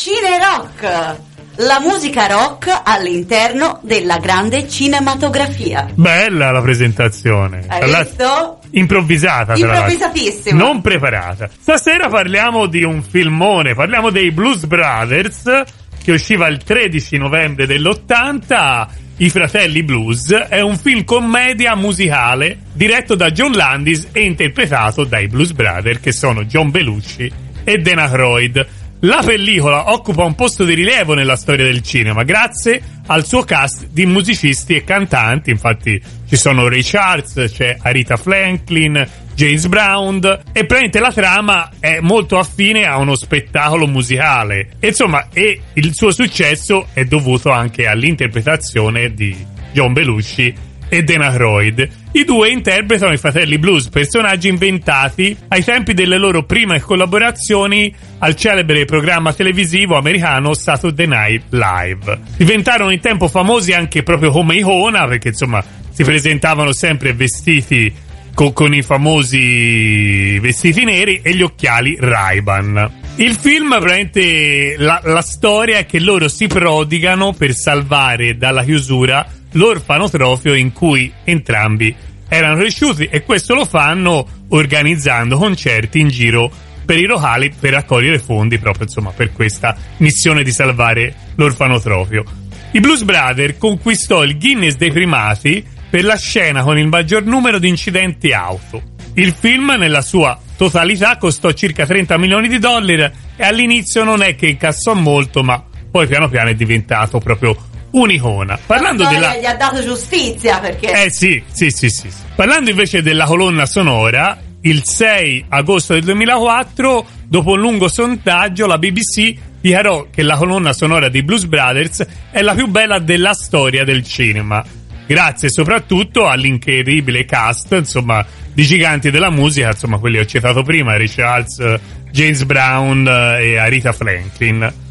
Cine Rock, la musica rock all'interno della grande cinematografia. Bella la presentazione. Hai visto? Improvvisata. Improvvisatissima. Non preparata. Stasera parliamo di un filmone, parliamo dei Blues Brothers, che usciva il 13 novembre dell'80, I Fratelli Blues. È un film commedia musicale diretto da John Landis e interpretato dai Blues Brothers, che sono John Belushi e Dan Aykroyd. La pellicola occupa un posto di rilievo nella storia del cinema grazie al suo cast di musicisti e cantanti. Infatti ci sono Ray Charles, c'è Aretha Franklin, James Brown, e praticamente la trama è molto affine a uno spettacolo musicale. Insomma, e il suo successo è dovuto anche all'interpretazione di John Belushi e Dan Aykroyd. I due interpretano i Fratelli Blues, personaggi inventati ai tempi delle loro prime collaborazioni al celebre programma televisivo americano Saturday Night Live. Diventarono in tempo famosi anche proprio come icona, perché insomma si presentavano sempre vestiti con i famosi vestiti neri e gli occhiali Ray-Ban. Il film, praticamente la storia è che loro si prodigano per salvare dalla chiusura l'orfanotrofio in cui entrambi erano cresciuti, e questo lo fanno organizzando concerti in giro per i locali per raccogliere fondi proprio insomma per questa missione di salvare l'orfanotrofio. I Blues Brothers conquistò il Guinness dei primati per la scena con il maggior numero di incidenti auto. Il film nella sua totalità costò circa $30 milioni e all'inizio non è che incassò molto, ma poi piano piano è diventato proprio un'icona. Parlando gli ha dato giustizia, perché sì. Parlando invece della colonna sonora, il 6 agosto del 2004, dopo un lungo sondaggio, la BBC dichiarò che la colonna sonora di Blues Brothers è la più bella della storia del cinema, grazie soprattutto all'incredibile cast, insomma, di giganti della musica, insomma, quelli che ho citato prima, Ray Charles, James Brown e Aretha Franklin.